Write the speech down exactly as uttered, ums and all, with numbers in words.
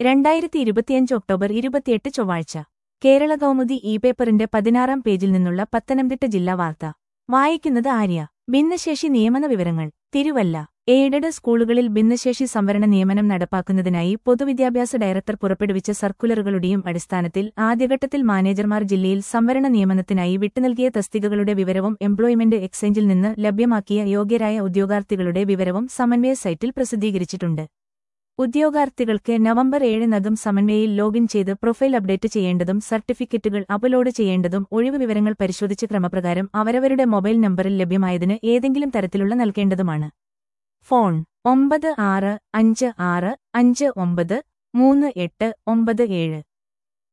രണ്ടായിരത്തി ഇരുപത്തിയഞ്ച് ഒക്ടോബർ ഇരുപത്തിയെട്ട് ചൊവ്വാഴ്ച കേരള കൗമുദി ഇ പേപ്പറിന്റെ പതിനാറാം പേജിൽ നിന്നുള്ള പത്തനംതിട്ട ജില്ലാ വാർത്ത വായിക്കുന്നത് ആര്യ. ഭിന്നശേഷി നിയമന വിവരങ്ങൾ. തിരുവല്ല. എയ്ഡഡ് സ്കൂളുകളിൽ ഭിന്നശേഷി സംവരണ നിയമനം നടപ്പാക്കുന്നതിനായി പൊതുവിദ്യാഭ്യാസ ഡയറക്ടർ പുറപ്പെടുവിച്ച സർക്കുലറുകളുടെയും അടിസ്ഥാനത്തിൽ ആദ്യഘട്ടത്തിൽ മാനേജർമാർ ജില്ലയിൽ സംവരണ നിയമനത്തിനായി വിട്ടുനൽകിയ തസ്തികകളുടെ വിവരവും എംപ്ലോയ്മെന്റ് എക്സ്ചേഞ്ചിൽ നിന്ന് ലഭ്യമാക്കിയ യോഗ്യരായ ഉദ്യോഗാർത്ഥികളുടെ വിവരവും സമന്വയ സൈറ്റിൽ പ്രസിദ്ധീകരിച്ചിട്ടുണ്ട്. ഉദ്യോഗാർത്ഥികൾക്ക് നവംബർ ഏഴിനകം സമന്വയയിൽ ലോഗിൻ ചെയ്ത് പ്രൊഫൈൽ അപ്ഡേറ്റ് ചെയ്യേണ്ടതും സർട്ടിഫിക്കറ്റുകൾ അപ്ലോഡ് ചെയ്യേണ്ടതും ഒഴിവ് വിവരങ്ങൾ പരിശോധിച്ച് ക്രമപ്രകാരം അവരവരുടെ മൊബൈൽ നമ്പറിൽ ലഭ്യമായതിന് ഏതെങ്കിലും തരത്തിലുള്ള നൽകേണ്ടതുമാണ്. ഫോൺ ഒമ്പത് ആറ് അഞ്ച് ആറ് അഞ്ച് ഒമ്പത് മൂന്ന് എട്ട് ഒമ്പത് ഏഴ്.